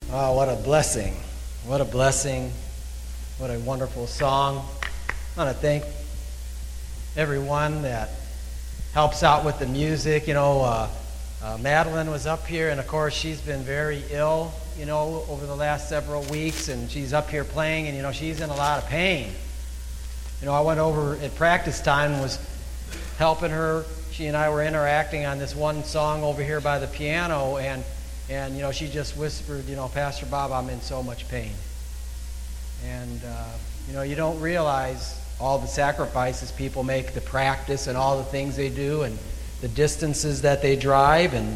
Oh, what a blessing. What a blessing. What a wonderful song. I want to thank everyone that helps out with the music. Madeline was up here, and of course she's been very ill, over the last several weeks, and she's up here playing, and she's in a lot of pain. I went over at practice time and was helping her. She and I were interacting on this one song over here by the piano, and she just whispered, Pastor Bob, I'm in so much pain. And, you don't realize all the sacrifices people make to practice and all the things they do and the distances that they drive. And,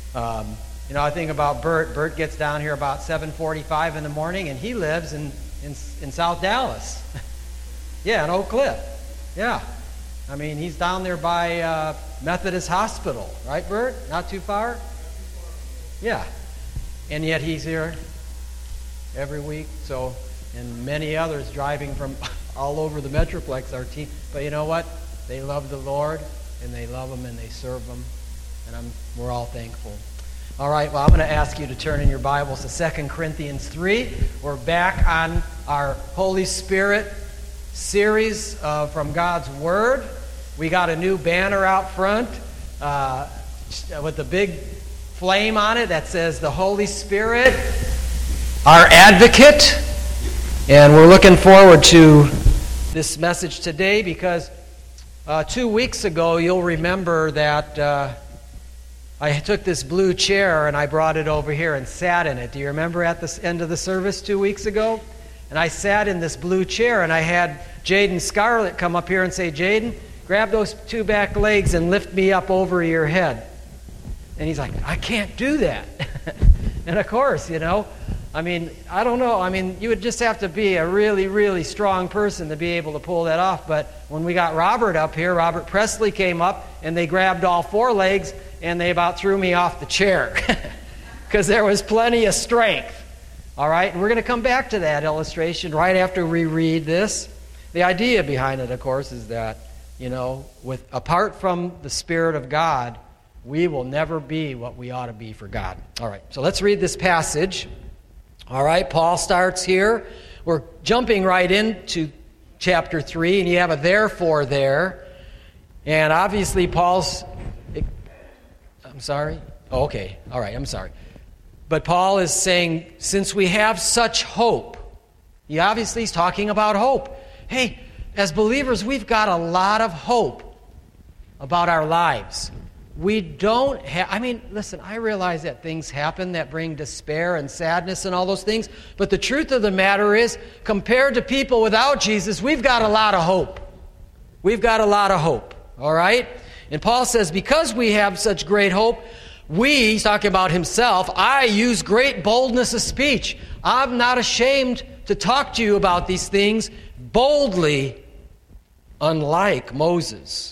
I think about Bert. Bert gets down here about 7:45 in the morning, and he lives in South Dallas. Yeah, in Oak Cliff. Yeah. I mean, he's down there by Methodist Hospital. Right, Bert? Not too far? Yeah. And yet he's here every week. So, and many others driving from all over the Metroplex, our team. But you know what? They love the Lord, and they love Him, and they serve Him. And we're all thankful. All right, well, I'm going to ask you to turn in your Bibles to 2 Corinthians 3. We're back on our Holy Spirit series from God's Word. We got a new banner out front with a big flame on it that says the Holy Spirit, our advocate. And we're looking forward to this message today because 2 weeks ago, you'll remember that I took this blue chair and I brought it over here and sat in it. Do you remember at the end of the service 2 weeks ago? And I sat in this blue chair and I had Jaden Scarlett come up here and say, Jaden, grab those two back legs and lift me up over your head. And he's like, I can't do that. And of course, I don't know. You would just have to be a really, really strong person to be able to pull that off. But when we got Robert up here, Robert Presley came up, and they grabbed all four legs, and they about threw me off the chair because there was plenty of strength. All right? And we're going to come back to that illustration right after we read this. The idea behind it, of course, is that, apart from the Spirit of God, we will never be what we ought to be for God. All right, so let's read this passage. All right, Paul starts here. We're jumping right into chapter 3, and you have a therefore there. And obviously Paul's... I'm sorry? Oh, okay, all right, I'm sorry. But Paul is saying, since we have such hope, he's talking about hope. Hey, as believers, we've got a lot of hope about our lives. We don't have, listen, I realize that things happen that bring despair and sadness and all those things, but the truth of the matter is, compared to people without Jesus, we've got a lot of hope. We've got a lot of hope, all right? And Paul says, because we have such great hope, he's talking about himself, I use great boldness of speech. I'm not ashamed to talk to you about these things boldly, unlike Moses,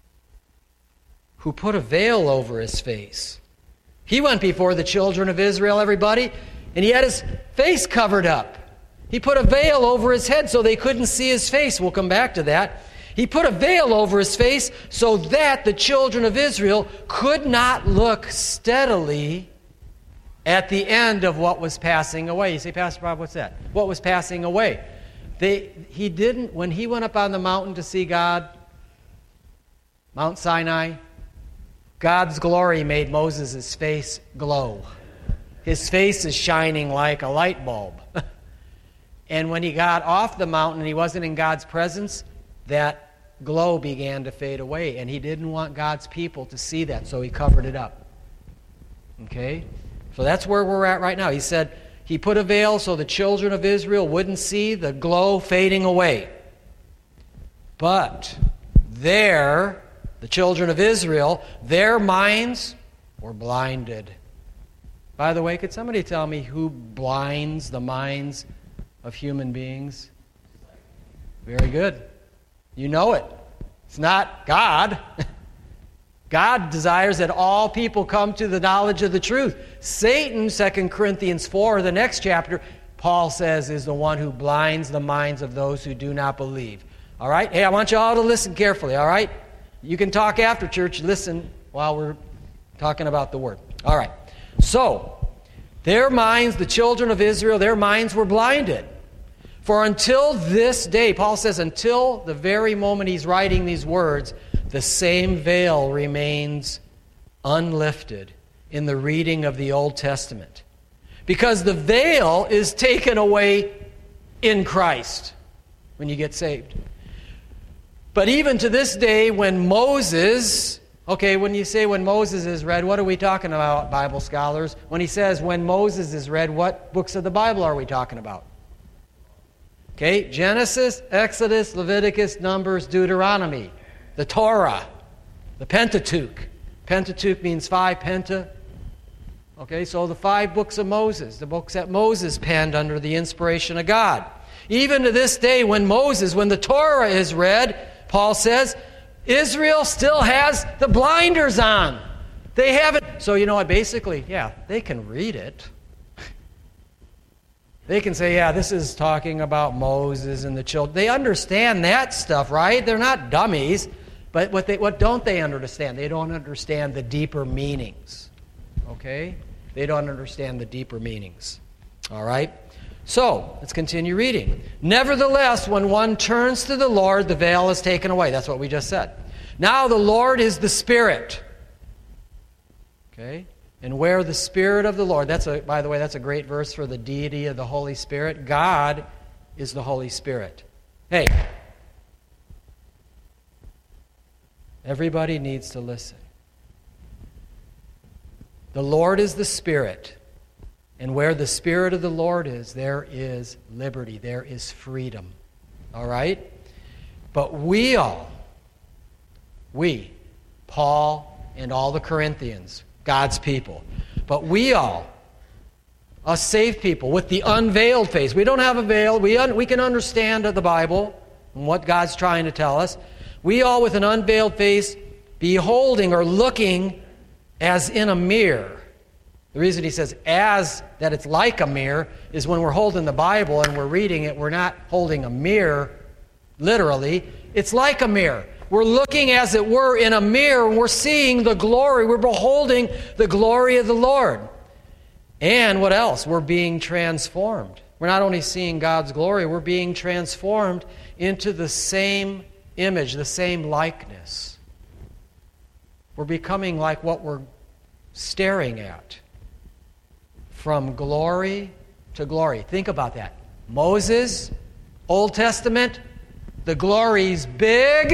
who put a veil over his face. He went before the children of Israel, everybody, and he had his face covered up. He put a veil over his head so they couldn't see his face. We'll come back to that. He put a veil over his face so that the children of Israel could not look steadily at the end of what was passing away. You say, Pastor Bob, what's that? What was passing away? He didn't, when he went up on the mountain to see God, Mount Sinai, God's glory made Moses' face glow. His face is shining like a light bulb. And when he got off the mountain and he wasn't in God's presence, that glow began to fade away. And he didn't want God's people to see that, so he covered it up. Okay? So that's where we're at right now. He said he put a veil so the children of Israel wouldn't see the glow fading away. But the children of Israel, their minds were blinded. By the way, could somebody tell me who blinds the minds of human beings? Very good. You know it. It's not God. God desires that all people come to the knowledge of the truth. Satan, 2 Corinthians 4, the next chapter, Paul says, is the one who blinds the minds of those who do not believe. All right? Hey, I want you all to listen carefully, all right? You can talk after church. Listen while we're talking about the Word. All right. So, Their minds, the children of Israel, their minds were blinded. For until this day, Paul says, until the very moment he's writing these words, the same veil remains unlifted in the reading of the Old Testament. Because the veil is taken away in Christ when you get saved. But even to this day, when Moses, when you say when Moses is read, what are we talking about, Bible scholars? When he says when Moses is read, what books of the Bible are we talking about? Okay, Genesis, Exodus, Leviticus, Numbers, Deuteronomy, the Torah, the Pentateuch. Pentateuch means 5, penta. Okay, so the 5 books of Moses, the books that Moses penned under the inspiration of God. Even to this day, when the Torah is read, Paul says, Israel still has the blinders on. They haven't. So you know what, basically, they can read it. They can say, this is talking about Moses and the children. They understand that stuff, right? They're not dummies. But what don't they understand? They don't understand the deeper meanings. Okay? They don't understand the deeper meanings. All right? So, let's continue reading. Nevertheless, when one turns to the Lord, the veil is taken away. That's what we just said. Now the Lord is the Spirit. Okay? And where the Spirit of the Lord, by the way, that's a great verse for the deity of the Holy Spirit. God is the Holy Spirit. Hey, everybody needs to listen. The Lord is the Spirit. And where the Spirit of the Lord is, there is liberty. There is freedom. All right? But Paul and all the Corinthians, God's people, but we all, us saved people, with the unveiled face. We don't have a veil. We can understand the Bible and what God's trying to tell us. We all with an unveiled face, beholding or looking as in a mirror. The reason he says as, that it's like a mirror, is when we're holding the Bible and we're reading it, we're not holding a mirror, literally. It's like a mirror. We're looking, as it were, in a mirror, and we're seeing the glory. We're beholding the glory of the Lord. And what else? We're being transformed. We're not only seeing God's glory, we're being transformed into the same image, the same likeness. We're becoming like what we're staring at. From glory to glory. Think about that. Moses, Old Testament, the glory's big,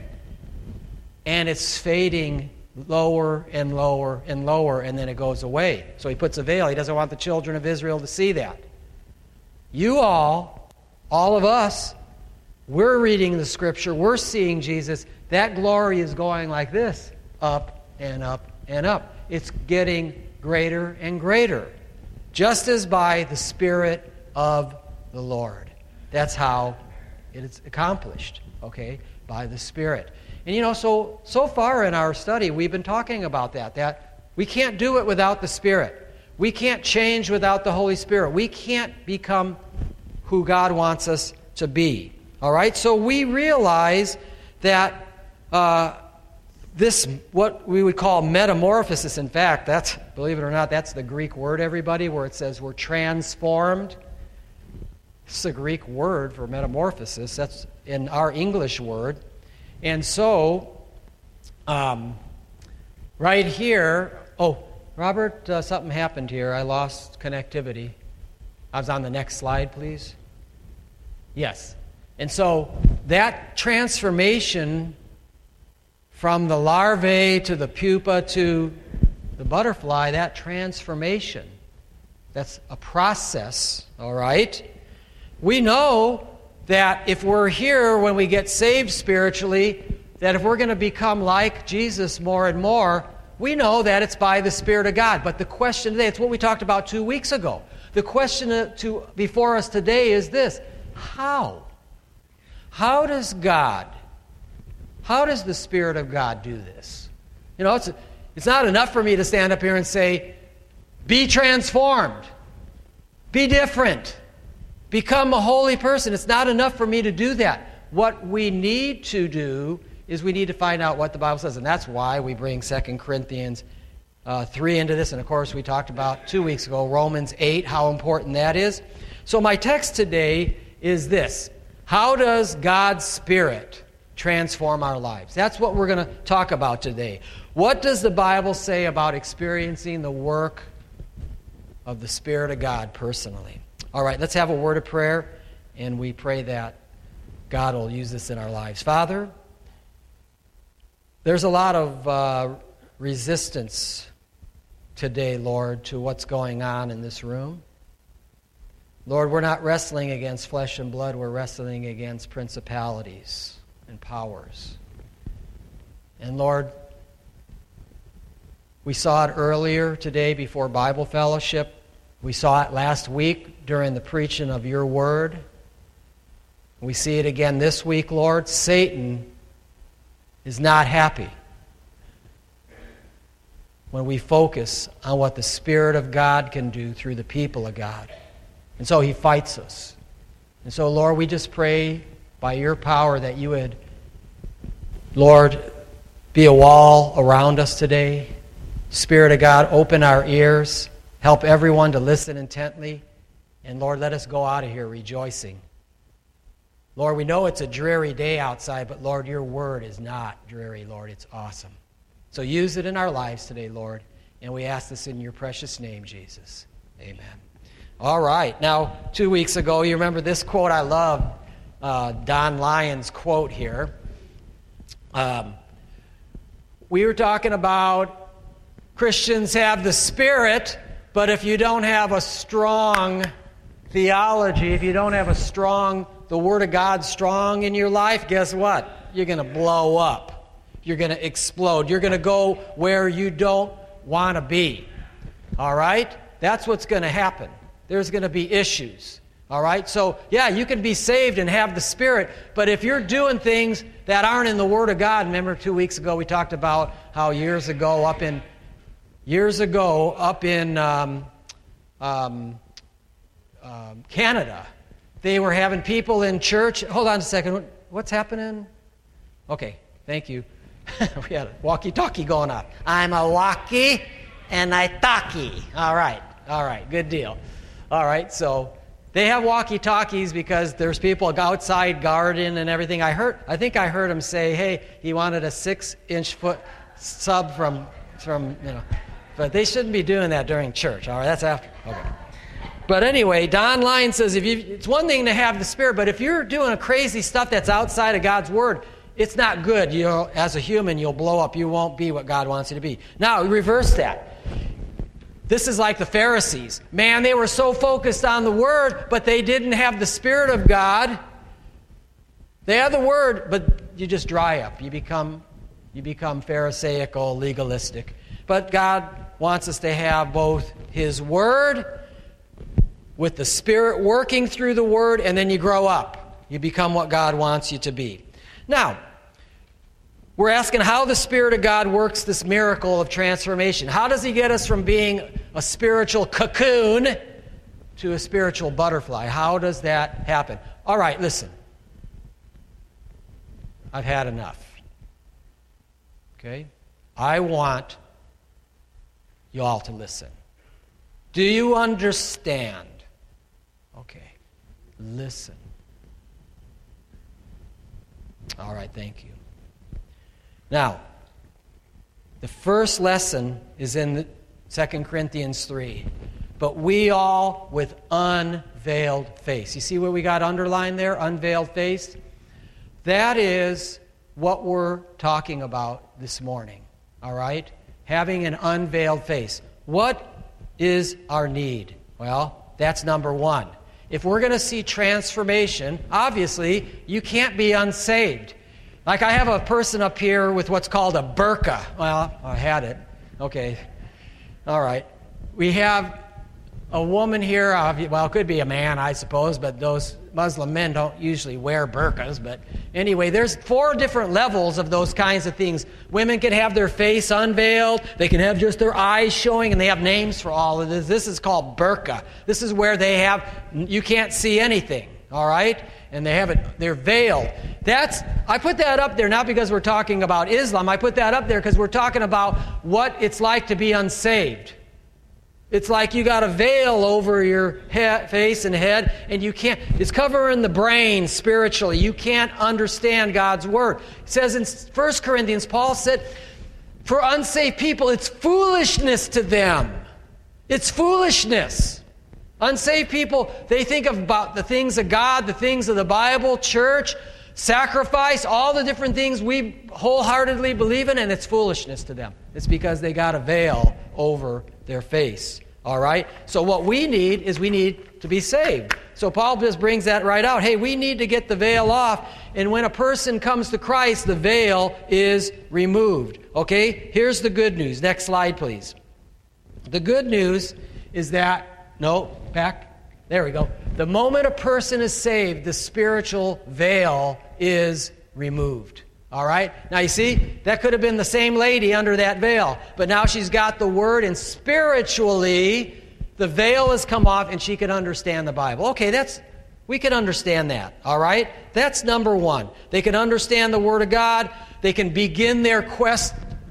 and it's fading lower and lower and lower, and then it goes away. So he puts a veil. He doesn't want the children of Israel to see that. You all of us, we're reading the Scripture, we're seeing Jesus. That glory is going like this, up and up and up. It's getting greater and greater, just as by the Spirit of the Lord. That's how it is accomplished, okay, by the Spirit. And so far in our study, we've been talking about that we can't do it without the Spirit. We can't change without the Holy Spirit. We can't become who God wants us to be. All right? So we realize that this, what we would call metamorphosis, in fact, that's, believe it or not, that's the Greek word, everybody, where it says we're transformed. It's a Greek word for metamorphosis. That's in our English word. And so, right here, Robert, something happened here. I lost connectivity. I was on the next slide, please. Yes. And so, that transformation from the larvae to the pupa to the butterfly, that transformation, that's a process, all right? We know that if we're here when we get saved spiritually, that if we're going to become like Jesus more and more, we know that it's by the Spirit of God. But the question today, it's what we talked about 2 weeks ago. The question before us today is this: how? How does the Spirit of God do this? It's not enough for me to stand up here and say, be transformed, be different, become a holy person. It's not enough for me to do that. What we need to do is we need to find out what the Bible says. And that's why we bring 2 Corinthians 3 into this, and of course we talked about 2 weeks ago, Romans 8, how important that is. So my text today is this: how does God's Spirit transform our lives? That's what we're going to talk about today. What does the Bible say about experiencing the work of the Spirit of God personally? All right, let's have a word of prayer, and we pray that God will use this in our lives. Father, there's a lot of resistance today, Lord, to what's going on in this room. Lord, we're not wrestling against flesh and blood. We're wrestling against principalities and powers. And Lord, we saw it earlier today before Bible fellowship. We saw it last week during the preaching of your word. We see it again this week, Lord. Satan is not happy when we focus on what the Spirit of God can do through the people of God. And so he fights us. And so, Lord, we just pray by your power that you would, Lord, be a wall around us today. Spirit of God, open our ears. Help everyone to listen intently. And, Lord, let us go out of here rejoicing. Lord, we know it's a dreary day outside, but, Lord, your word is not dreary, Lord. It's awesome. So use it in our lives today, Lord. And we ask this in your precious name, Jesus. Amen. All right. Now, 2 weeks ago, you remember this quote I love, Don Lyons' quote here. We were talking about Christians have the Spirit, but if you don't have a strong theology, if you don't have the Word of God strong in your life, guess what? You're going to blow up. You're going to explode. You're going to go where you don't want to be. All right? That's what's going to happen. There's going to be issues. All right? So, yeah, you can be saved and have the Spirit, but if you're doing things that aren't in the Word of God, remember 2 weeks ago we talked about how years ago up in Canada, they were having people in church. Hold on a second. What's happening? Okay, thank you. We had a walkie-talkie going on. I'm a walkie and I talkie. All right, good deal. All right, so they have walkie-talkies because there's people outside garden and everything. I think I heard him say, hey, he wanted a 6-inch foot sub from but they shouldn't be doing that during church. All right, that's after. Okay. But anyway, Don Lyons says it's one thing to have the Spirit, but if you're doing a crazy stuff that's outside of God's Word, it's not good. You know, as a human, you'll blow up. You won't be what God wants you to be. Now, reverse that. This is like the Pharisees. Man, they were so focused on the Word, but they didn't have the Spirit of God. They have the Word, but you just dry up. You become Pharisaical, legalistic. But God wants us to have both His Word with the Spirit working through the Word, and then you grow up. You become what God wants you to be. Now, we're asking how the Spirit of God works this miracle of transformation. How does He get us from being a spiritual cocoon to a spiritual butterfly? How does that happen? All right, listen. I've had enough. Okay? I want you all to listen. Do you understand? Okay. Listen. All right, thank you. Now, the first lesson is in 2 Corinthians 3. But we all with unveiled face. You see what we got underlined there? Unveiled face? That is what we're talking about this morning. All right? Having an unveiled face. What is our need? Well, that's number one. If we're going to see transformation, obviously, you can't be unsaved. Like I have a person up here with what's called a burqa. Well, I had it. Okay. All right. We have a woman here. Well, it could be a man, I suppose, but those Muslim men don't usually wear burqas. But anyway, there's 4 different levels of those kinds of things. Women can have their face unveiled. They can have just their eyes showing, and they have names for all of this. This is called burqa. This is where you can't see anything. all right? And they're veiled. I put that up there not because we're talking about Islam. I put that up there because we're talking about what it's like to be unsaved. It's like you got a veil over your face and head, and you can't, it's covering the brain spiritually. You can't understand God's Word. It says in 1 Corinthians, Paul said, for unsaved people, it's foolishness to them. It's foolishness. Unsaved people, they think about the things of God, the things of the Bible, church, sacrifice, all the different things we wholeheartedly believe in, and it's foolishness to them. It's because they got a veil over their face. All right? So what we need is we need to be saved. So Paul just brings that right out. Hey, we need to get the veil off. And when a person comes to Christ, the veil is removed. Okay? Here's the good news. Next slide, please. The good news is that, no, back. There we go. The moment a person is saved, the spiritual veil is removed. All right? Now you see, that could have been the same lady under that veil, but now she's got the Word, and spiritually, the veil has come off and she can understand the Bible. Okay, we can understand that. All right? That's number one. They can understand the Word of God. They can begin their quest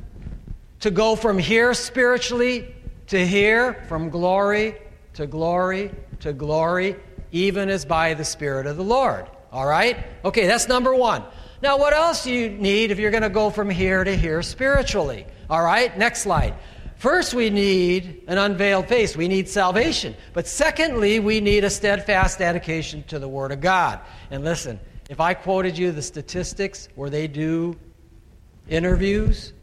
to go from here spiritually to here, from glory to glory to glory, even as by the Spirit of the Lord. All right? Okay, that's number one. Now, what else do you need if you're going to go from here to here spiritually? All right, next slide. First, we need an unveiled face. We need salvation. But secondly, we need a steadfast dedication to the Word of God. And listen, if I quoted you the statistics where they do interviews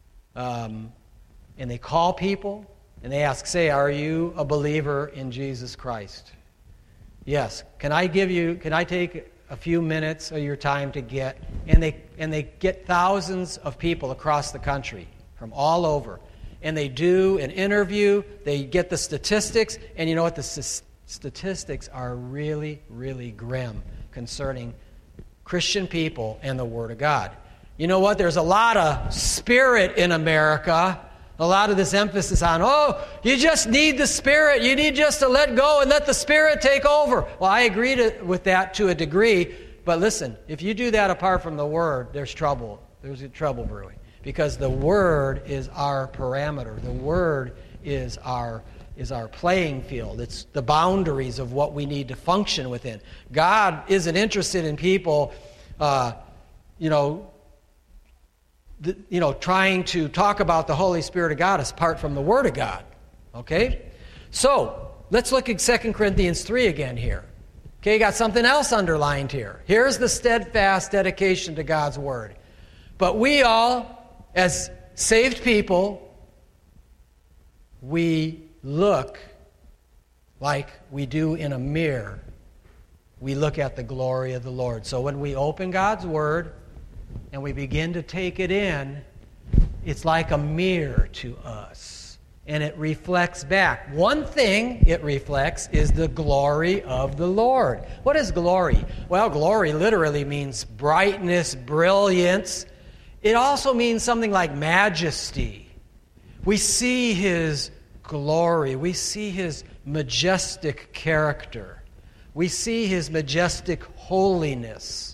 and they call people and they ask, say, are you a believer in Jesus Christ? Yes. Can I take a few minutes of your time to get, and they get thousands of people across the country from all over, and they do an interview, they get the statistics, and you know what, the statistics are really, really grim concerning Christian people and the Word of God. You know what, there's a lot of spirit in America, a lot of this emphasis on, you just need the Spirit. You need just to let go and let the Spirit take over. Well, I agree with that to a degree. But listen, if you do that apart from the Word, there's trouble. There's trouble brewing. Because the Word is our parameter. The Word is our playing field. It's the boundaries of what we need to function within. God isn't interested in people, trying to talk about the Holy Spirit of God apart from the Word of God. Okay? So, let's look at 2 Corinthians 3 again here. Okay, got something else underlined here. Here's the steadfast dedication to God's Word. But we all, as saved people, we look like we do in a mirror. We look at the glory of the Lord. So when we open God's Word, and we begin to take it in, it's like a mirror to us. And it reflects back. One thing it reflects is the glory of the Lord. What is glory? Well, glory literally means brightness, brilliance. It also means something like majesty. We see His glory. We see His majestic character. We see His majestic holiness.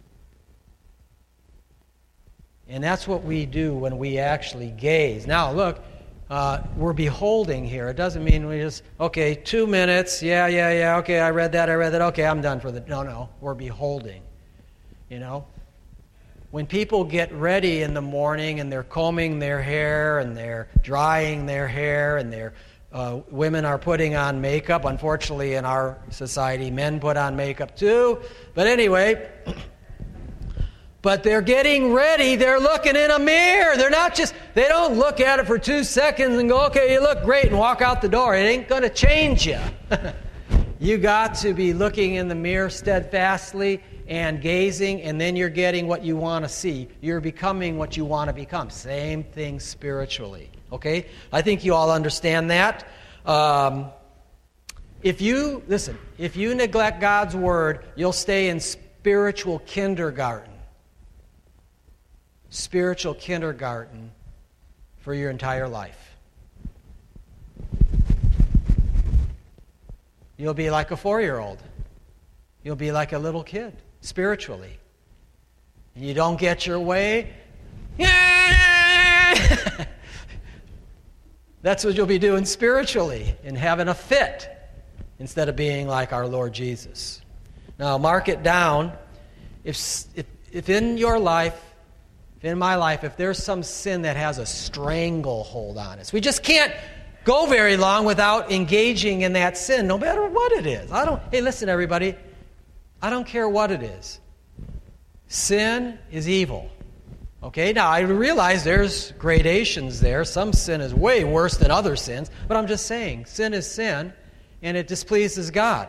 And that's what we do when we actually gaze. Now, look, we're beholding here. It doesn't mean we just, 2 minutes, yeah, okay, I read that, okay, I'm done for the... No, we're beholding, When people get ready in the morning and they're combing their hair and they're drying their hair and women are putting on makeup. Unfortunately, in our society, men put on makeup too. But anyway... But they're getting ready. They're looking in a mirror. They don't look at it for 2 seconds and go, okay, you look great, and walk out the door. It ain't going to change you. You got to be looking in the mirror steadfastly and gazing, and then you're getting what you want to see. You're becoming what you want to become. Same thing spiritually. Okay? I think you all understand that. If you neglect God's Word, you'll stay in spiritual kindergarten. Spiritual kindergarten for your entire life. You'll be like a 4-year-old. You'll be like a little kid, spiritually. You don't get your way, that's what you'll be doing spiritually, and having a fit, instead of being like our Lord Jesus. Now, mark it down. If in your life, in my life, if there's some sin that has a stranglehold on us, we just can't go very long without engaging in that sin, no matter what it is. Hey, listen, everybody. I don't care what it is. Sin is evil. Okay, now I realize there's gradations there. Some sin is way worse than other sins, but I'm just saying, sin is sin, and it displeases God.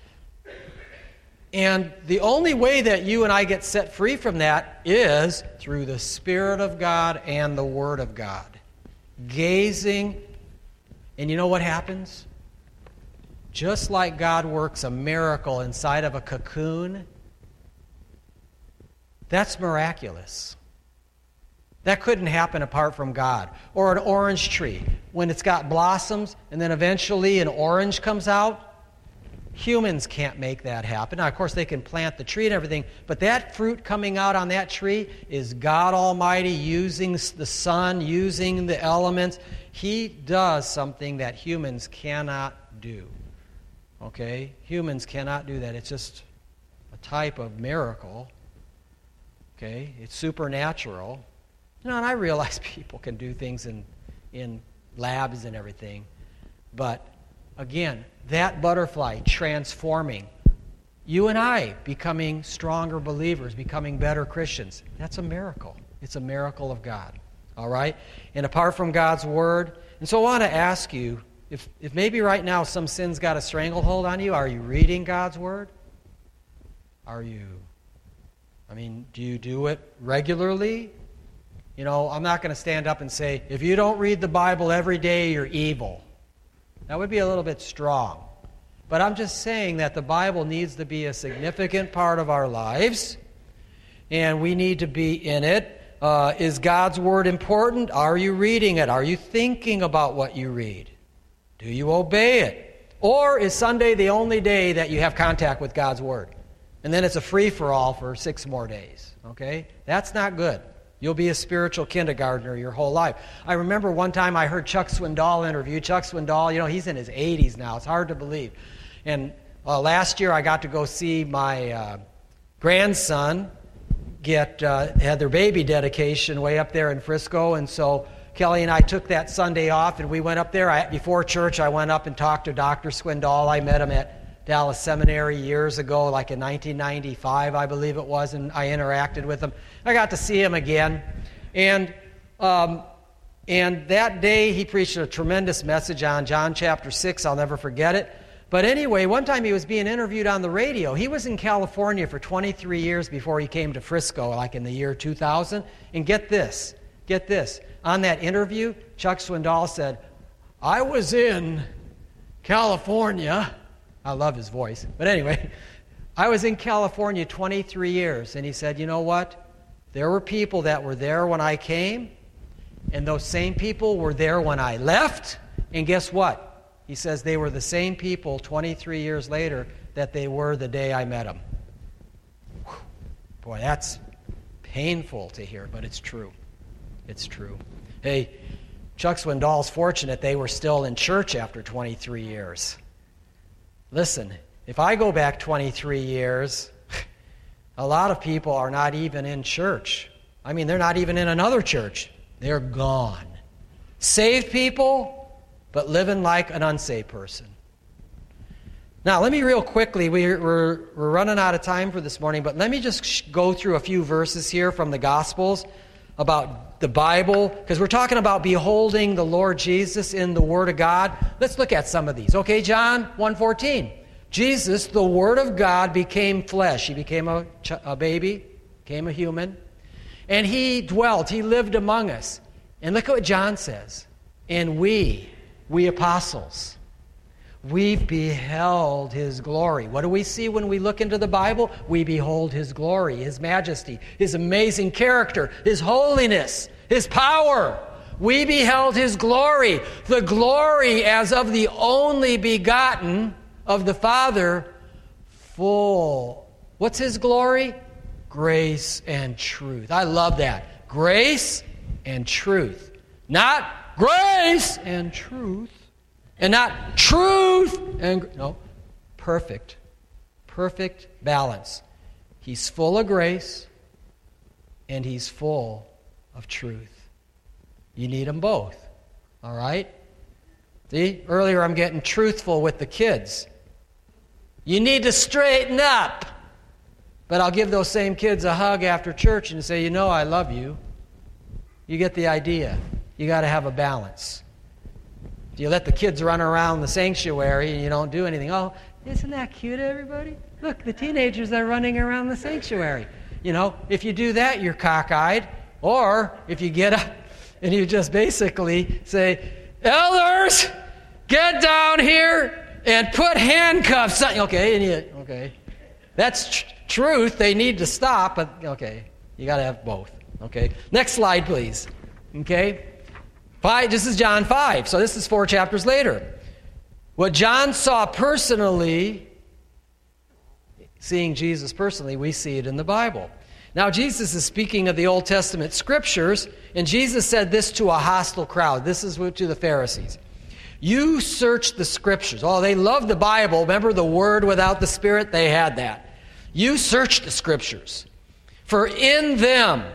And the only way that you and I get set free from that is through the Spirit of God and the Word of God. Gazing, and you know what happens? Just like God works a miracle inside of a cocoon, that's miraculous. That couldn't happen apart from God. Or an orange tree, when it's got blossoms and then eventually an orange comes out. Humans can't make that happen. Now, of course, they can plant the tree and everything, but that fruit coming out on that tree is God Almighty using the sun, using the elements. He does something that humans cannot do. Okay? Humans cannot do that. It's just a type of miracle. Okay? It's supernatural. And I realize people can do things in labs and everything, but again, that butterfly transforming, you and I becoming stronger believers, becoming better Christians, that's a miracle. It's a miracle of God. All right? And apart from God's Word, and so I want to ask you, if maybe right now some sin's got a stranglehold on you, are you reading God's Word? Do you do it regularly? I'm not going to stand up and say, if you don't read the Bible every day, you're evil. That would be a little bit strong. But I'm just saying that the Bible needs to be a significant part of our lives, and we need to be in it. Is God's Word important? Are you reading it? Are you thinking about what you read? Do you obey it? Or is Sunday the only day that you have contact with God's Word? And then it's a free-for-all for 6 more days. Okay? That's not good. You'll be a spiritual kindergartner your whole life. I remember one time I heard Chuck Swindoll interview. Chuck Swindoll, he's in his 80s now. It's hard to believe. And last year I got to go see my grandson had their baby dedication way up there in Frisco. And so Kelly and I took that Sunday off, and we went up there. Before church, I went up and talked to Dr. Swindoll. I met him at Dallas Seminary years ago, like in 1995, I believe it was, and I interacted with him. I got to see him again, and that day he preached a tremendous message on John chapter 6. I'll never forget it. But anyway, one time he was being interviewed on the radio. He was in California for 23 years before he came to Frisco, like in the year 2000. And get this. On that interview, Chuck Swindoll said, I was in California. I love his voice. But anyway, I was in California 23 years. And he said, you know what? There were people that were there when I came, and those same people were there when I left. And guess what? He says they were the same people 23 years later that they were the day I met them. Whew. Boy, that's painful to hear, but it's true. It's true. Hey, Chuck Swindoll's fortunate they were still in church after 23 years. Listen, if I go back 23 years, a lot of people are not even in church. They're not even in another church. They're gone. Saved people, but living like an unsaved person. Now, let me real quickly, we're running out of time for this morning, but let me just go through a few verses here from the Gospels about the Bible, because we're talking about beholding the Lord Jesus in the Word of God. Let's look at some of these. Okay, John 1:14. Jesus, the Word of God, became flesh. He became a baby, became a human, and He dwelt, He lived among us. And look at what John says. And we apostles, we've beheld His glory. What do we see when we look into the Bible? We behold His glory, His majesty, His amazing character, His holiness, His power. We beheld His glory, the glory as of the only begotten of the Father, full. What's his glory? Grace and truth. I love that. Grace and truth. Not grace and truth. And not truth and... No. Perfect. Perfect balance. He's full of grace and he's full of truth. You need them both. All right? See, earlier I'm getting truthful with the kids. You need to straighten up. But I'll give those same kids a hug after church and say, I love you. You get the idea. You got to have a balance. If you let the kids run around the sanctuary and you don't do anything, oh, isn't that cute, everybody? Look, the teenagers are running around the sanctuary. If you do that, you're cockeyed. Or if you get up and you just basically say, elders, get down here and put handcuffs on. Okay. That's truth. They need to stop, but okay. You got to have both. Okay. Next slide, please. Okay. 5. This is John 5. So this is 4 chapters later. What John saw personally, seeing Jesus personally, we see it in the Bible. Now, Jesus is speaking of the Old Testament scriptures, and Jesus said this to a hostile crowd. This is to the Pharisees. You search the scriptures. Oh, they love the Bible. Remember the Word without the Spirit? They had that. You search the scriptures. For in them,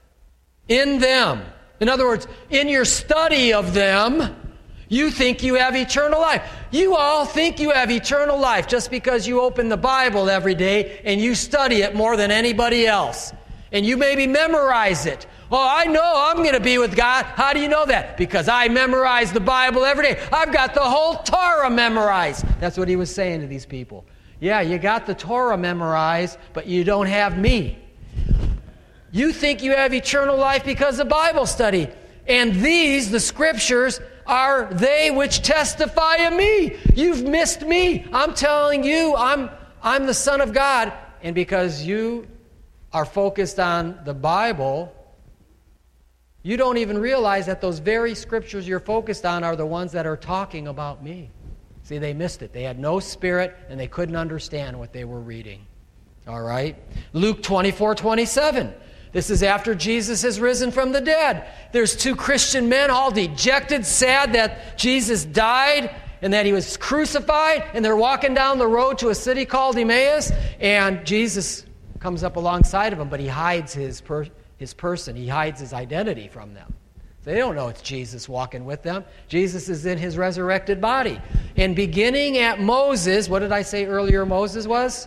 in other words, in your study of them, you think you have eternal life. You all think you have eternal life just because you open the Bible every day and you study it more than anybody else. And you maybe memorize it. Oh, I know I'm going to be with God. How do you know that? Because I memorize the Bible every day. I've got the whole Torah memorized. That's what he was saying to these people. Yeah, you got the Torah memorized, but you don't have me. You think you have eternal life because of Bible study. And these, the scriptures, are they which testify of me. You've missed me. I'm telling you, I'm the Son of God. And because you are focused on the Bible, you don't even realize that those very scriptures you're focused on are the ones that are talking about me. See, they missed it. They had no spirit, and they couldn't understand what they were reading. All right? Luke 24:27. This is after Jesus has risen from the dead. There's 2 Christian men all dejected, sad that Jesus died and that he was crucified, and they're walking down the road to a city called Emmaus, and Jesus comes up alongside of them, but he hides his person. He hides his identity from them. They don't know it's Jesus walking with them. Jesus is in his resurrected body. And beginning at Moses, what did I say earlier Moses was?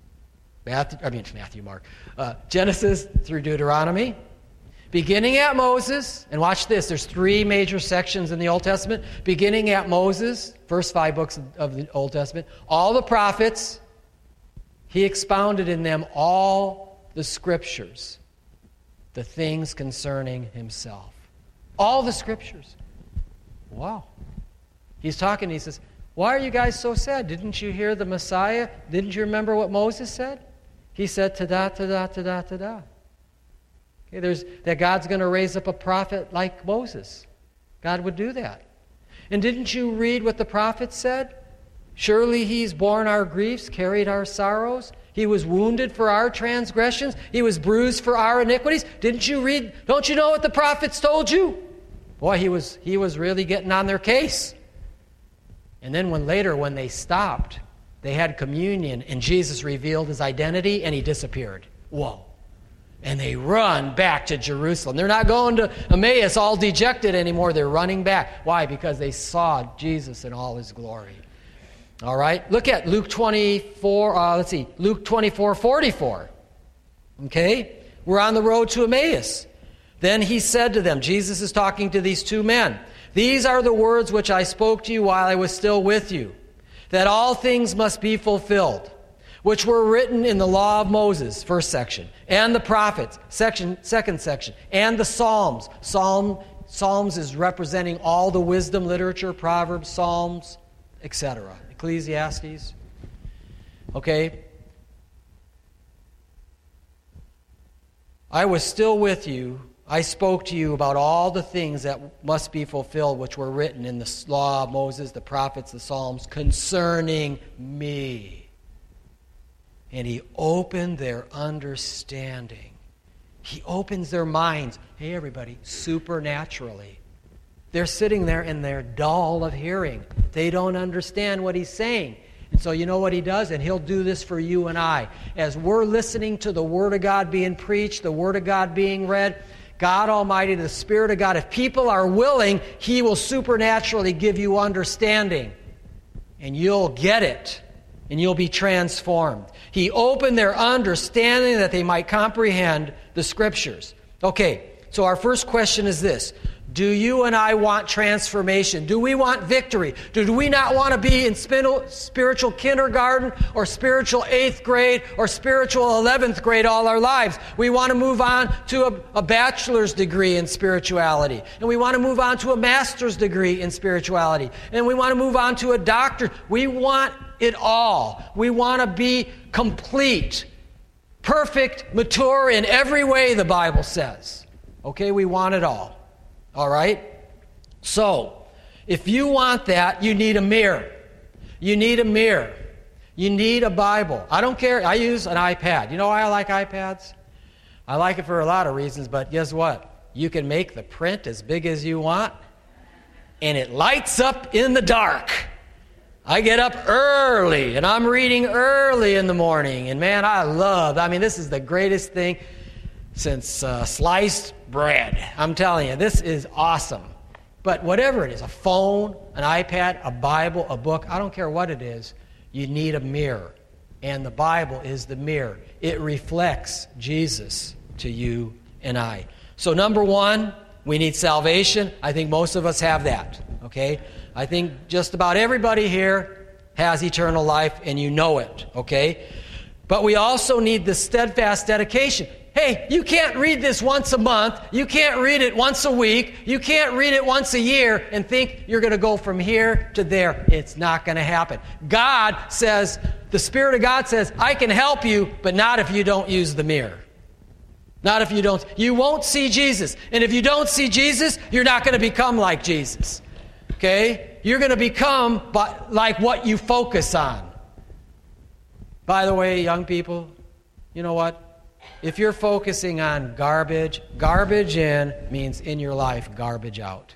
Mark. Genesis through Deuteronomy. Beginning at Moses, and watch this, there's 3 major sections in the Old Testament. Beginning at Moses, first 5 books of the Old Testament, all the prophets, he expounded in them all the scriptures, the things concerning himself. All the scriptures. Wow. He's talking, he says, why are you guys so sad? Didn't you hear the Messiah? Didn't you remember what Moses said? He said, ta-da, ta-da, ta-da, ta-da. Okay, that God's going to raise up a prophet like Moses. God would do that. And didn't you read what the prophet said? Surely he's borne our griefs, carried our sorrows. He was wounded for our transgressions. He was bruised for our iniquities. Didn't you read? Don't you know what the prophets told you? Boy, he was really getting on their case. And then when they stopped, they had communion, and Jesus revealed his identity, and he disappeared. Whoa. And they run back to Jerusalem. They're not going to Emmaus all dejected anymore. They're running back. Why? Because they saw Jesus in all his glory. All right? Look at Luke 24, Luke 24:44. Okay? We're on the road to Emmaus. Then he said to them, Jesus is talking to these 2 men, these are the words which I spoke to you while I was still with you, that all things must be fulfilled, which were written in the law of Moses, first section, and the prophets, second section, and the Psalms. Psalms is representing all the wisdom literature, Proverbs, Psalms, etc. Ecclesiastes. Okay? I was still with you. I spoke to you about all the things that must be fulfilled, which were written in the law of Moses, the prophets, the Psalms, concerning me. and He opened their understanding. He opens their minds. Hey, everybody, supernaturally. They're sitting there and they're dull of hearing. They don't understand what He's saying. And so you know what He does? And He'll do this for you and I. As we're listening to the Word of God being preached, the Word of God being read, God Almighty, the Spirit of God, if people are willing, He will supernaturally give you understanding. And you'll get it. And you'll be transformed. He opened their understanding that they might comprehend the Scriptures. Okay, so our first question is this. Do you and I want transformation? Do we want victory? Do we not want to be in spiritual kindergarten or spiritual 8th grade or spiritual 11th grade all our lives? We want to move on to a bachelor's degree in spirituality. And we want to move on to a master's degree in spirituality. And we want to move on to a doctorate. We want it all. We want to be complete, perfect, mature in every way, the Bible says. Okay, we want it all. All right? So, if you want that, you need a mirror. You need a mirror. You need a Bible. I don't care. I use an iPad. You know why I like iPads? I like it for a lot of reasons, but guess what? You can make the print as big as you want, and it lights up in the dark. I get up early, and I'm reading early in the morning, and man, this is the greatest thing since sliced bread. I'm telling you, this is awesome. But whatever it is, a phone, an iPad, a Bible, a book, I don't care what it is, you need a mirror. And the Bible is the mirror. It reflects Jesus to you and I. So number one, we need salvation. I think most of us have that, okay? I think just about everybody here has eternal life, and you know it, okay? But we also need the steadfast dedication. Hey, you can't read this once a month. You can't read it once a week. You can't read it once a year and think you're going to go from here to there. It's not going to happen. God says, the Spirit of God says, I can help you, but not if you don't use the mirror. Not if you don't. You won't see Jesus. And if you don't see Jesus, you're not going to become like Jesus. Okay? You're going to become like what you focus on. By the way, young people, you know what? If you're focusing on garbage in means in your life, garbage out.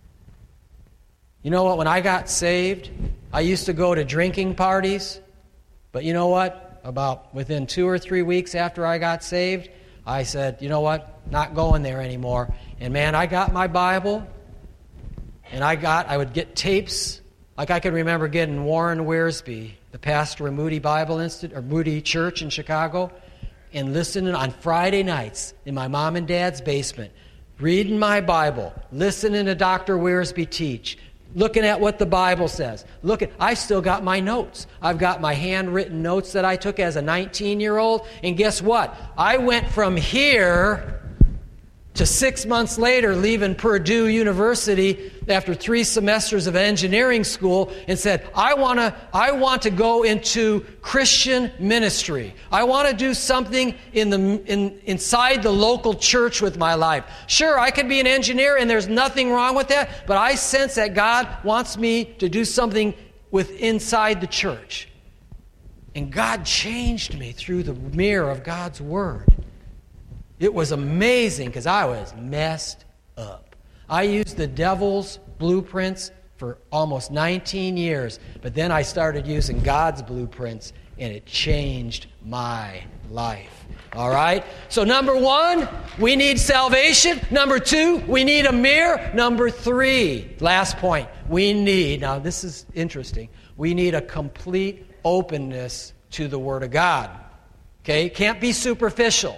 You know what? When I got saved, I used to go to drinking parties. But you know what? About within 2 or 3 weeks after I got saved, I said, you know what? Not going there anymore. And man, I got my Bible, and I would get tapes. Like I can remember getting Warren Wiersbe, the pastor of Moody Bible Institute, or Moody Church in Chicago, and listening on Friday nights in my mom and dad's basement, reading my Bible, listening to Dr. Wiersbe teach, looking at what the Bible says. I still got my notes. I've got my handwritten notes that I took as a 19-year-old, and guess what? I went from here to 6 months later leaving Purdue University after 3 semesters of engineering school and said, I want to go into Christian ministry. I want to do something inside the local church with my life. Sure, I could be an engineer and there's nothing wrong with that, but I sense that God wants me to do something inside the church. And God changed me through the mirror of God's Word. It was amazing because I was messed up. I used the devil's blueprints for almost 19 years, but then I started using God's blueprints, and it changed my life. All right? So number 1, we need salvation. Number 2, we need a mirror. Number 3, last point, now this is interesting, we need a complete openness to the Word of God. Okay? Can't be superficial.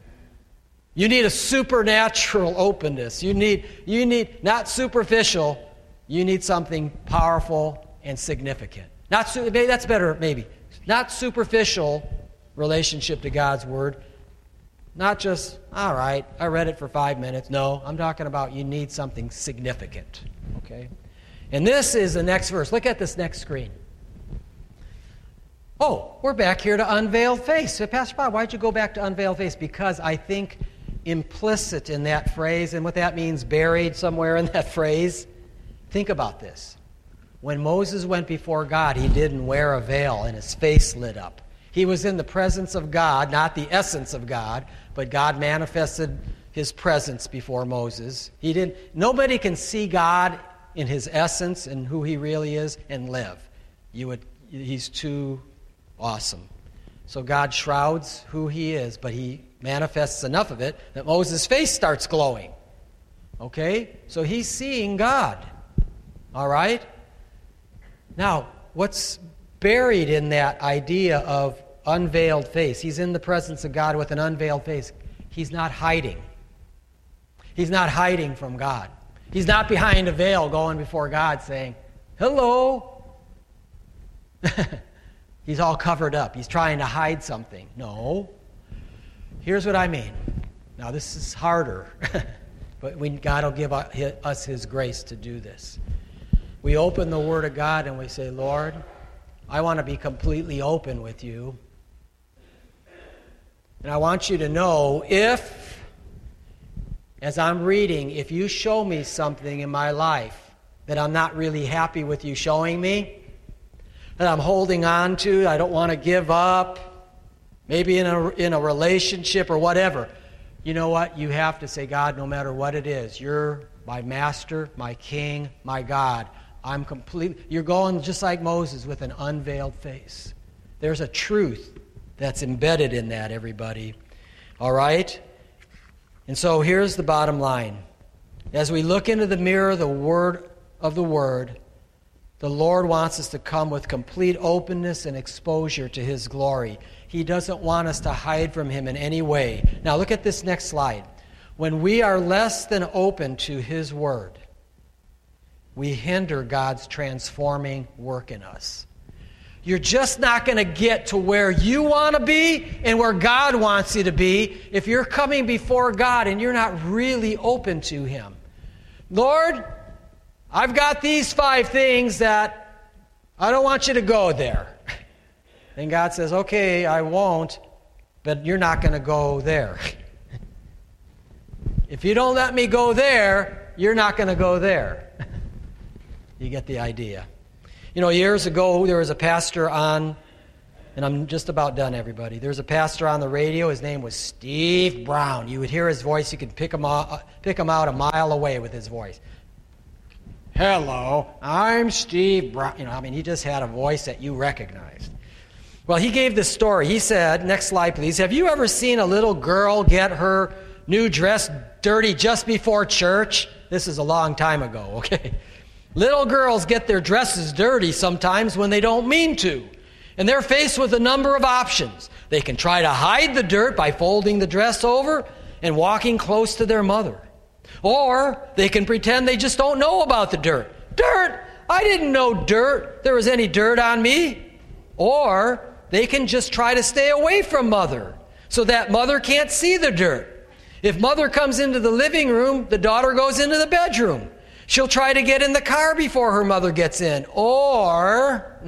You need a supernatural openness. You need not superficial, you need something powerful and significant. That's better, maybe. Not superficial relationship to God's Word. Not just, all right, I read it for 5 minutes. No, I'm talking about you need something significant. Okay? And this is the next verse. Look at this next screen. Oh, we're back here to unveiled face. Pastor Bob, why'd you go back to unveiled face? Because I think implicit in that phrase, and what that means, buried somewhere in that phrase, think about this. When Moses went before God, he didn't wear a veil and his face lit up. He was in the presence of God, not the essence of God, but God manifested his presence before Moses. Nobody can see God in his essence and who he really is and live. He's too awesome. So God shrouds who he is, but he manifests enough of it that Moses' face starts glowing. Okay? So he's seeing God. All right? Now, what's buried in that idea of unveiled face? He's in the presence of God with an unveiled face. He's not hiding. He's not hiding from God. He's not behind a veil going before God saying, hello. He's all covered up. He's trying to hide something. No. Here's what I mean. Now, this is harder, but God will give us his grace to do this. We open the Word of God and we say, Lord, I want to be completely open with you. And I want you to know as I'm reading, if you show me something in my life that I'm not really happy with you showing me, that I'm holding on to, I don't want to give up, maybe in a relationship or whatever, you know what? You have to say, God, no matter what it is, you're my master, my king, my God. You're going just like Moses with an unveiled face. There's a truth that's embedded in that, everybody. All right? And so here's the bottom line. As we look into the mirror of the Word, the Lord wants us to come with complete openness and exposure to his glory. He doesn't want us to hide from him in any way. Now look at this next slide. When we are less than open to his Word, we hinder God's transforming work in us. You're just not going to get to where you want to be and where God wants you to be if you're coming before God and you're not really open to him. Lord, I've got these 5 things that I don't want you to go there. And God says, okay, I won't, but you're not going to go there. If you don't let me go there, you're not going to go there. You get the idea. You know, years ago, there was a pastor on, and I'm just about done, everybody. There was a pastor on the radio. His name was Steve Brown. You would hear his voice. You could pick him out a mile away with his voice. Hello, I'm Steve Brown. He just had a voice that you recognized. Well, he gave this story. He said, next slide, please. Have you ever seen a little girl get her new dress dirty just before church? This is a long time ago, okay? Little girls get their dresses dirty sometimes when they don't mean to. And they're faced with a number of options. They can try to hide the dirt by folding the dress over and walking close to their mother. Or they can pretend they just don't know about the dirt. Dirt? I didn't know there was any dirt on me. Or they can just try to stay away from mother so that mother can't see the dirt. If mother comes into the living room, the daughter goes into the bedroom. She'll try to get in the car before her mother gets in. Or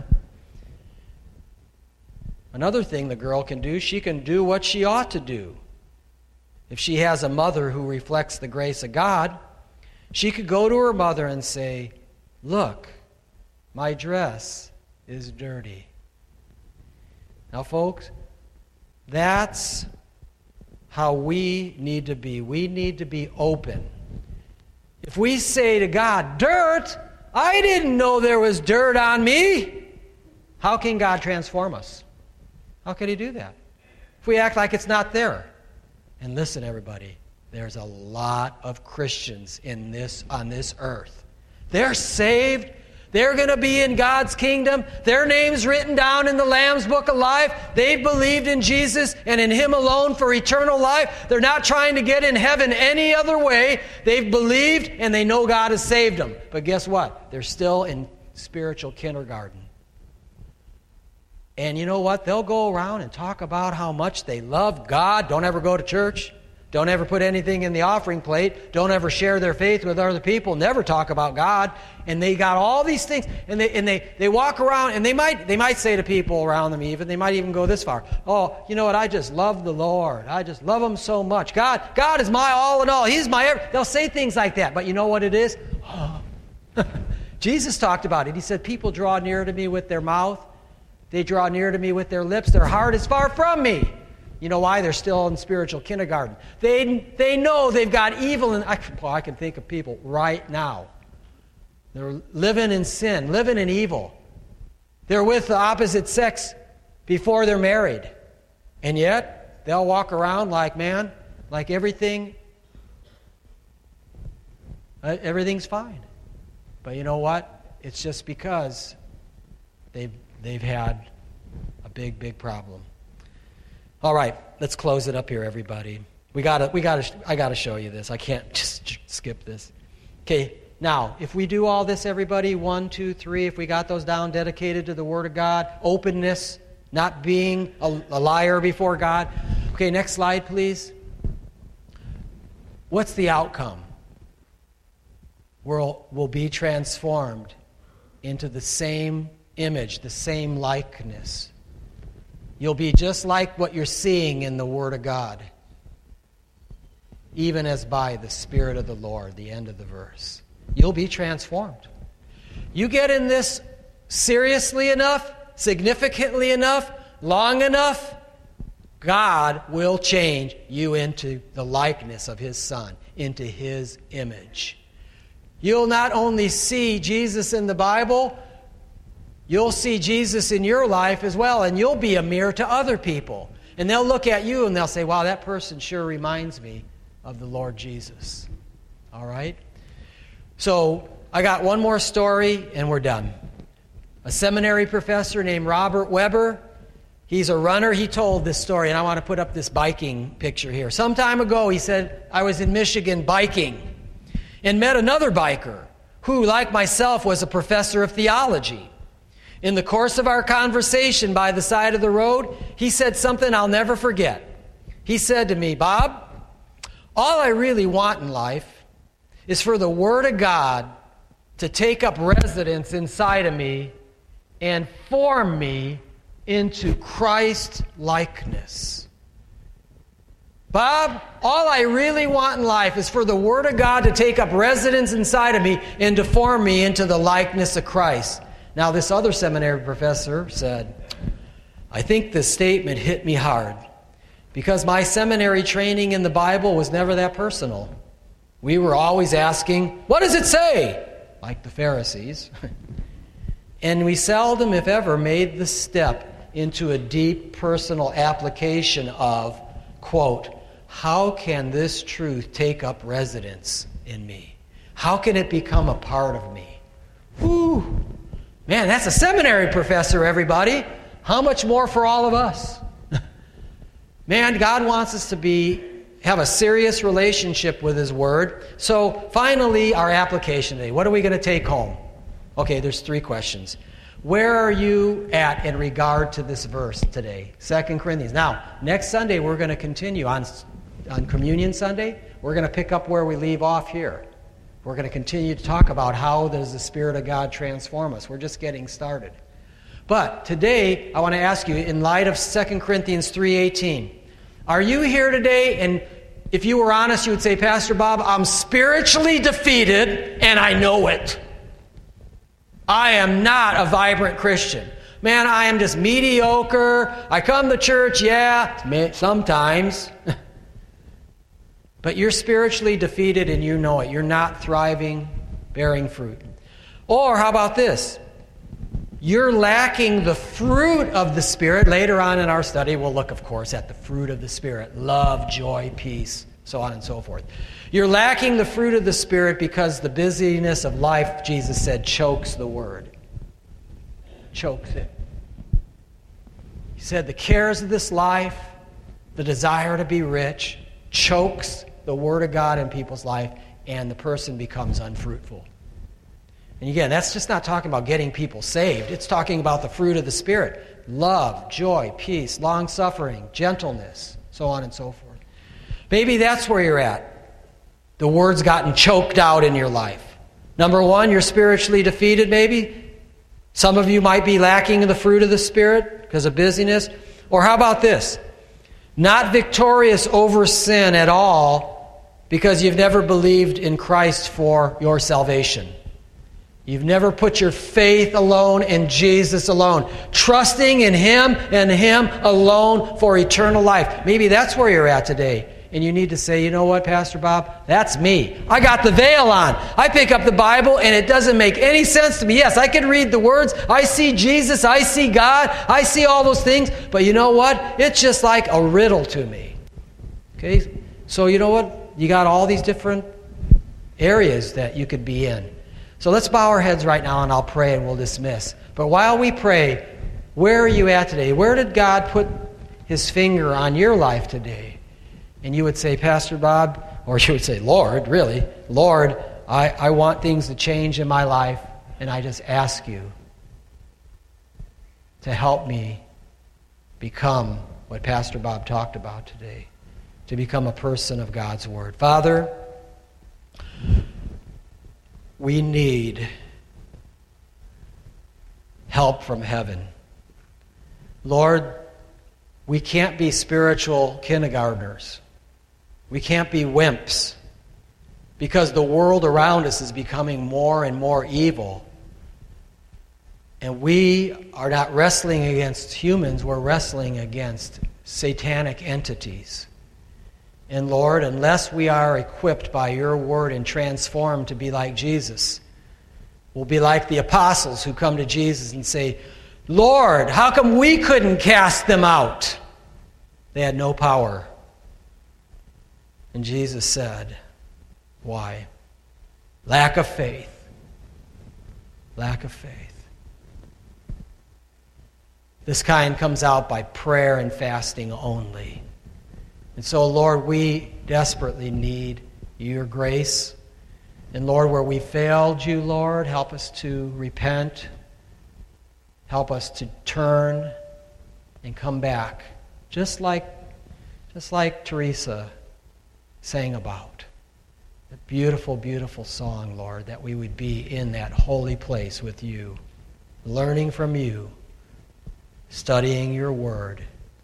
another thing the girl can do, she can do what she ought to do. If she has a mother who reflects the grace of God, she could go to her mother and say, look, my dress is dirty. Now, folks, that's how we need to be. We need to be open. If we say to God, dirt, I didn't know there was dirt on me, how can God transform us? How can he do that? If we act like it's not there. And listen, everybody, there's a lot of Christians on this earth. They're saved. They're going to be in God's kingdom. Their name's written down in the Lamb's Book of Life. They've believed in Jesus and in him alone for eternal life. They're not trying to get in heaven any other way. They've believed and they know God has saved them. But guess what? They're still in spiritual kindergarten. And you know what? They'll go around and talk about how much they love God. Don't ever go to church. Don't ever put anything in the offering plate. Don't ever share their faith with other people. Never talk about God. And they got all these things. And they walk around and they might say to people around them even, they might even go this far. Oh, you know what? I just love the Lord. I just love him so much. God is my all in all. He's my everything. They'll say things like that. But you know what it is? Oh. Jesus talked about it. He said, people draw near to me with their mouth, They draw near to me with their lips. Their heart is far from me. You know why? They're still in spiritual kindergarten. They know they've got evil. And I can think of people right now. They're living in sin, living in evil. They're with the opposite sex before they're married. And yet, they'll walk around like everything's fine. But you know what? It's just because they've had a big problem. All right, let's close it up here, everybody. I gotta show you this. I can't just skip this. Okay, now, if we do all this, everybody, 1, 2, 3, if we got those down, dedicated to the Word of God, openness, not being a liar before God. Okay, next slide, please. What's the outcome? We'll be transformed into the same image, the same likeness. You'll be just like what you're seeing in the Word of God, even as by the Spirit of the Lord, the end of the verse. You'll be transformed. You get in this seriously enough, significantly enough, long enough, God will change you into the likeness of His Son, into His image. You'll not only see Jesus in the Bible, you'll see Jesus in your life as well, and you'll be a mirror to other people. And they'll look at you and they'll say, wow, that person sure reminds me of the Lord Jesus. All right? So I got one more story and we're done. A seminary professor named Robert Weber, he's a runner. He told this story, and I want to put up this biking picture here. Some time ago, he said, I was in Michigan biking and met another biker who, like myself, was a professor of theology. In the course of our conversation by the side of the road, he said something I'll never forget. He said to me, Bob, all I really want in life is for the Word of God to take up residence inside of me and form me into Christ likeness. Bob, all I really want in life is for the Word of God to take up residence inside of me and to form me into the likeness of Christ. Now, this other seminary professor said, I think this statement hit me hard because my seminary training in the Bible was never that personal. We were always asking, what does it say? Like the Pharisees. And we seldom, if ever, made the step into a deep personal application of, quote, how can this truth take up residence in me? How can it become a part of me? Whew. Man, that's a seminary professor, everybody. How much more for all of us? Man, God wants us to have a serious relationship with His Word. So finally, our application today. What are we going to take home? Okay, there's 3 questions. Where are you at in regard to this verse today? 2 Corinthians. Now, next Sunday, we're going to continue on Communion Sunday. We're going to pick up where we leave off here. We're going to continue to talk about how does the Spirit of God transform us. We're just getting started. But today, I want to ask you, in light of 2 Corinthians 3:18, are you here today, and if you were honest, you would say, Pastor Bob, I'm spiritually defeated, and I know it. I am not a vibrant Christian. Man, I am just mediocre. I come to church, yeah, sometimes. But you're spiritually defeated and you know it. You're not thriving, bearing fruit. Or how about this? You're lacking the fruit of the Spirit. Later on in our study, we'll look, of course, at the fruit of the Spirit. Love, joy, peace, so on and so forth. You're lacking the fruit of the Spirit because the busyness of life, Jesus said, chokes the Word. Chokes it. He said the cares of this life, the desire to be rich, chokes the Word of God in people's life, and the person becomes unfruitful. And again, that's just not talking about getting people saved. It's talking about the fruit of the Spirit. Love, joy, peace, long-suffering, gentleness, so on and so forth. Maybe that's where you're at. The Word's gotten choked out in your life. Number 1, you're spiritually defeated maybe. Some of you might be lacking in the fruit of the Spirit because of busyness. Or how about this? Not victorious over sin at all because you've never believed in Christ for your salvation. You've never put your faith alone in Jesus alone, trusting in Him and Him alone for eternal life. Maybe that's where you're at today. And you need to say, you know what, Pastor Bob? That's me. I got the veil on. I pick up the Bible and it doesn't make any sense to me. Yes, I can read the words. I see Jesus. I see God. I see all those things. But you know what? It's just like a riddle to me. Okay? So you know what? You got all these different areas that you could be in. So let's bow our heads right now and I'll pray and we'll dismiss. But while we pray, where are you at today? Where did God put His finger on your life today? And you would say, Pastor Bob, or you would say, Lord, really, Lord, I want things to change in my life, and I just ask you to help me become what Pastor Bob talked about today, to become a person of God's Word. Father, we need help from heaven. Lord, we can't be spiritual kindergartners. We can't be wimps because the world around us is becoming more and more evil. And we are not wrestling against humans, we're wrestling against satanic entities. And Lord, unless we are equipped by your word and transformed to be like Jesus, we'll be like the apostles who come to Jesus and say, Lord, how come we couldn't cast them out? They had no power. And Jesus said, why? Lack of faith. Lack of faith. This kind comes out by prayer and fasting only. And so, Lord, we desperately need your grace. And Lord, where we failed you, Lord, help us to repent. Help us to turn and come back. Just like Teresa sang about. A beautiful, beautiful song, Lord, that we would be in that holy place with you, learning from you, studying your word.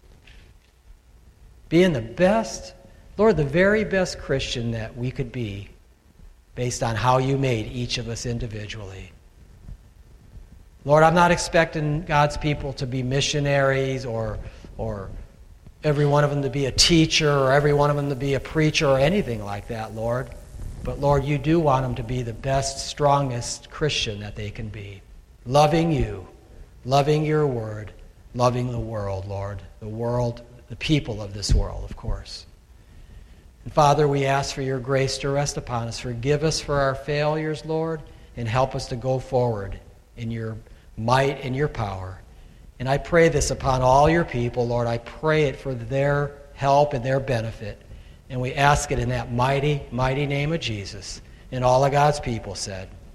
Being the best, Lord, the very best Christian that we could be based on how you made each of us individually. Lord, I'm not expecting God's people to be missionaries or every one of them to be a teacher or every one of them to be a preacher or anything like that, Lord. But, Lord, you do want them to be the best, strongest Christian that they can be. Loving you, loving your word, loving the world, Lord. The world, the people of this world, of course. And, Father, we ask for your grace to rest upon us. Forgive us for our failures, Lord, and help us to go forward in your might and your power. And I pray this upon all your people, Lord. I pray it for their help and their benefit. And we ask it in that mighty, mighty name of Jesus. And all of God's people said,